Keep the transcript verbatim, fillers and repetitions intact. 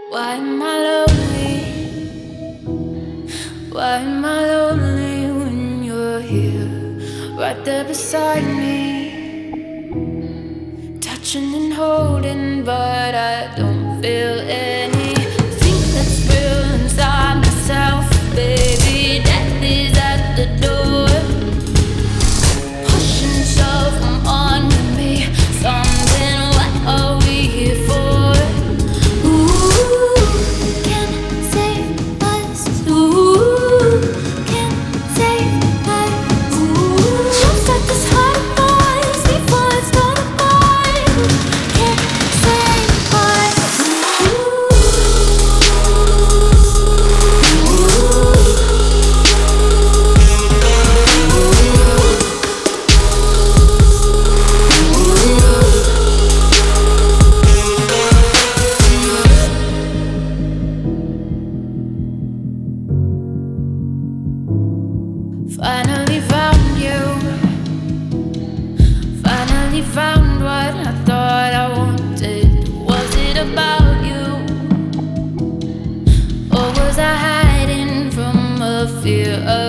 Why am I lonely? Why am I lonely when you're here, right there beside me, touching and holding, but I don't feel anything that's real inside myself, baby. Death is at the door, push and shove, come on with me, something. What are we here for? Finally found you. Finally found what I thought I wanted. Was it about you? Or was I hiding from a fear of